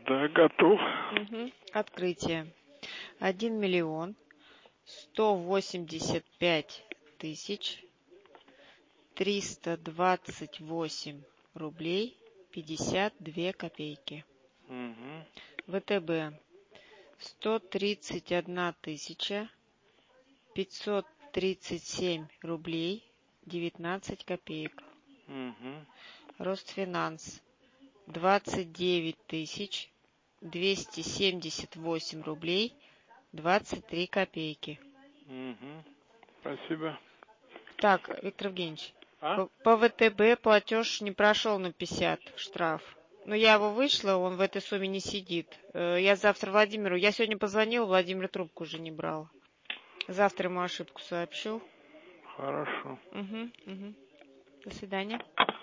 Да, готов. Открытие. 1 185 328 рублей 52 копейки. ВТБ 131 537 рублей 19 копеек. Росфинанс 29 278 рублей 23 копейки. Спасибо. Так, Виктор Евгеньевич, по ВТБ платеж не прошел на 50 штраф. Но я его вышла, он в этой сумме не сидит. Я завтра Владимиру, я сегодня позвонила, Владимир трубку уже не брал. Завтра ему ошибку сообщу. Хорошо. До свидания.